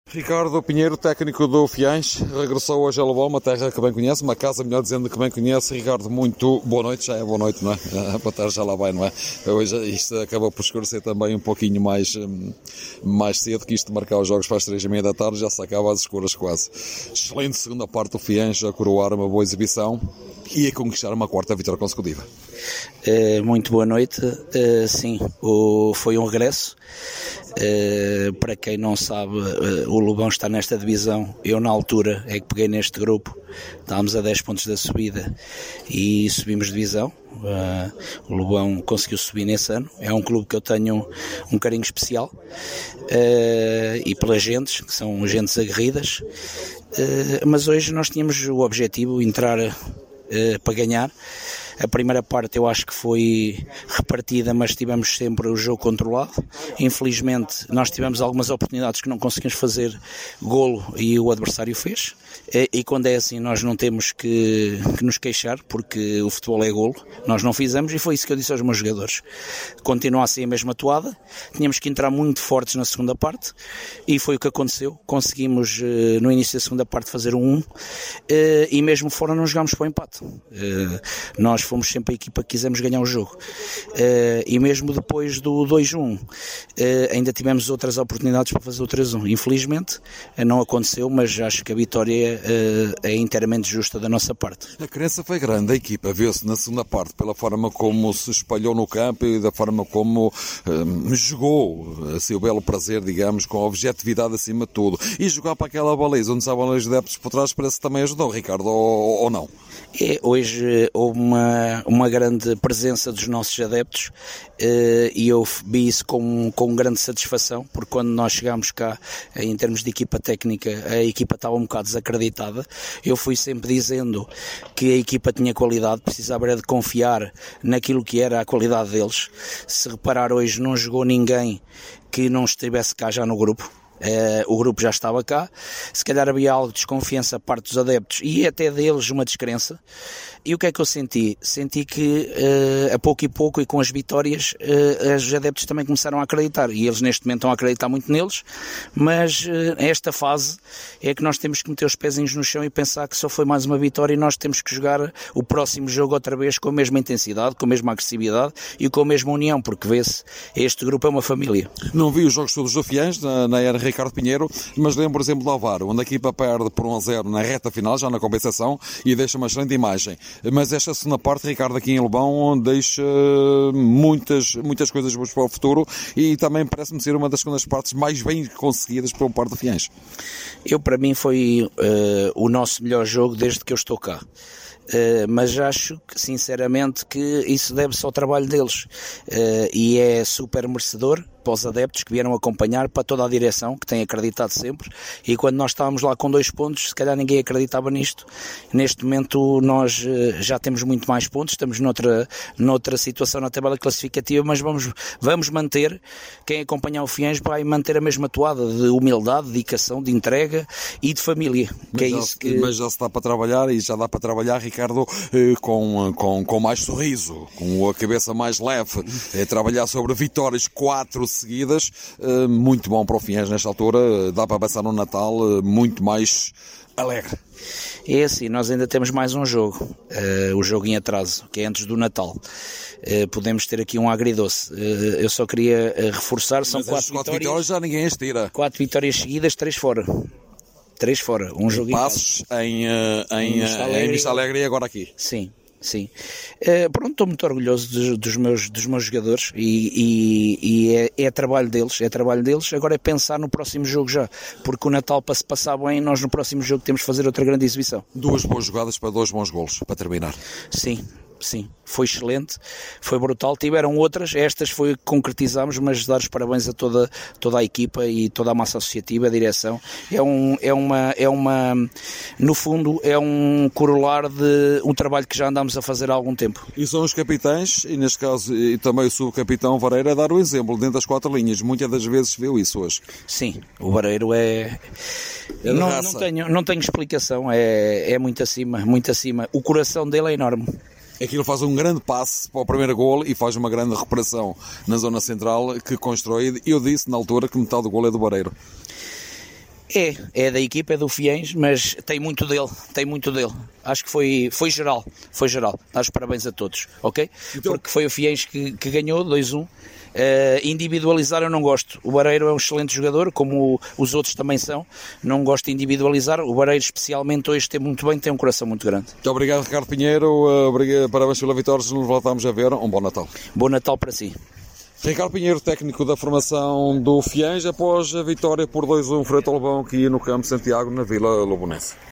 Ricardo Pinheiro, técnico do Fiães, regressou hoje a Lobão, uma terra que bem conhece, uma casa, melhor dizendo, que bem conhece. Ricardo, muito boa noite, já é boa noite, não é? Boa tarde, já lá vai, não é? Hoje isto acabou por escurecer também um pouquinho mais cedo, que isto de marcar os jogos para as 3h30 da tarde, já se acaba às escuras quase. Excelente segunda parte do Fiães, a coroar uma boa exibição e a conquistar uma quarta vitória consecutiva. Muito boa noite. Sim, foi um regresso. Para quem não sabe, o Lobão está nesta divisão. Eu na altura é que peguei neste grupo, estávamos a 10 pontos da subida e subimos de divisão. O Lobão conseguiu subir nesse ano. É um clube que eu tenho um carinho especial, e pelas gentes, que são gentes aguerridas, mas hoje nós tínhamos o objetivo de entrar para ganhar. A primeira parte eu acho que foi repartida, mas tivemos sempre o jogo controlado. Infelizmente nós tivemos algumas oportunidades que não conseguimos fazer golo e o adversário fez. E quando é assim nós não temos que nos queixar, porque o futebol é golo. Nós não fizemos e foi isso que eu disse aos meus jogadores. Continua assim a mesma toada, tínhamos que entrar muito fortes na segunda parte e foi o que aconteceu. Conseguimos no início da segunda parte fazer um 1 e mesmo fora não jogámos para o empate. Nós fomos sempre a equipa que quisemos ganhar o jogo, e mesmo depois do 2-1 ainda tivemos outras oportunidades para fazer o 3-1. Infelizmente não aconteceu, mas acho que a vitória é inteiramente justa da nossa parte. A crença foi grande, a equipa viu-se na segunda parte pela forma como se espalhou no campo e da forma como jogou, assim, o belo prazer, digamos, com a objetividade acima de tudo, e jogar para aquela baliza onde estavam os adeptos por trás, parece que também ajudou, Ricardo, ou não? Hoje houve uma grande presença dos nossos adeptos, e eu vi isso com grande satisfação, porque quando nós chegámos cá, em termos de equipa técnica, a equipa estava um bocado desacreditada. Eu fui sempre dizendo que a equipa tinha qualidade, precisava era de confiar naquilo que era a qualidade deles. Se reparar, hoje não jogou ninguém que não estivesse cá já no grupo. O grupo já estava cá, se calhar havia algo de desconfiança a parte dos adeptos e até deles uma descrença. E o que é que eu senti? Senti que a pouco e pouco e com as vitórias os adeptos também começaram a acreditar, e eles neste momento estão a acreditar muito neles, mas esta fase é que nós temos que meter os pezinhos no chão e pensar que só foi mais uma vitória e nós temos que jogar o próximo jogo outra vez com a mesma intensidade, com a mesma agressividade e com a mesma união, porque vê-se, este grupo é uma família. Não vi os jogos todos do Fiães na era Ricardo Pinheiro, mas lembro, por exemplo, do Alvar, onde a equipa perde por 1-0 na reta final, já na compensação, e deixa uma excelente imagem. Mas esta segunda parte, Ricardo, aqui em Lobão, deixa muitas coisas boas para o futuro e também parece-me ser uma das segundas partes mais bem conseguidas pelo parte do Fiães. Para mim foi o nosso melhor jogo desde que eu estou cá. Mas acho que sinceramente que isso deve-se ao trabalho deles, e é super merecedor para os adeptos que vieram acompanhar, para toda a direção que tem acreditado sempre, e quando nós estávamos lá com 2 pontos, se calhar ninguém acreditava nisto. Neste momento nós já temos muito mais pontos, estamos noutra situação na tabela classificativa, mas vamos manter, quem acompanhar o Fiães vai manter a mesma toada de humildade, de dedicação, de entrega e de família. Mas já se dá para trabalhar, e já dá para trabalhar, Ricardo, com mais sorriso, com a cabeça mais leve, trabalhar sobre vitórias 4 seguidas, muito bom para o Fiães nesta altura, dá para passar no Natal muito mais alegre. É assim, nós ainda temos mais um jogo, o jogo em atraso, que é antes do Natal. Podemos ter aqui um agridoce. Eu só queria reforçar, são 4 vitórias, já ninguém as tira. 4 vitórias seguidas, 3 fora. 3 fora, um jogo Passos em Vista Alegre e agora aqui. Sim. Pronto, estou muito orgulhoso dos meus jogadores e é trabalho deles, agora é pensar no próximo jogo já, porque o Natal, para se passar bem, nós no próximo jogo temos de fazer outra grande exibição. 2 boas jogadas para 2 bons golos, para terminar. Sim, foi excelente, foi brutal. Tiveram outras, estas foi que concretizámos, mas dar os parabéns a toda a equipa e toda a massa associativa, a direção. No fundo, é um corolar de um trabalho que já andámos a fazer há algum tempo. E são os capitães, e neste caso e também o subcapitão Vareiro, a dar o exemplo dentro das 4 linhas. Muitas das vezes viu isso hoje. Sim, o Vareiro não tenho explicação, é muito acima. O coração dele é enorme. Aquilo faz um grande passe para o primeiro golo e faz uma grande recuperação na zona central que constrói. Eu disse na altura que metade do golo é do Vareiro. É da equipa, é do Fiéis, mas tem muito dele. Acho que foi geral. Dá os parabéns a todos, ok? Então, porque foi o Fiéis que ganhou 2-1. Individualizar eu não gosto. O Barreiro é um excelente jogador, como os outros também são. Não gosto de individualizar. O Barreiro, especialmente, hoje esteve muito bem, tem um coração muito grande. Muito obrigado, Ricardo Pinheiro. Parabéns pela vitória. Nos voltamos a ver. Um bom Natal. Bom Natal para si. Ricardo Pinheiro, técnico da formação do Fiéis, após a vitória por 2-1 frente ao Lobão aqui no Campo Santiago, na Vila Lobonense.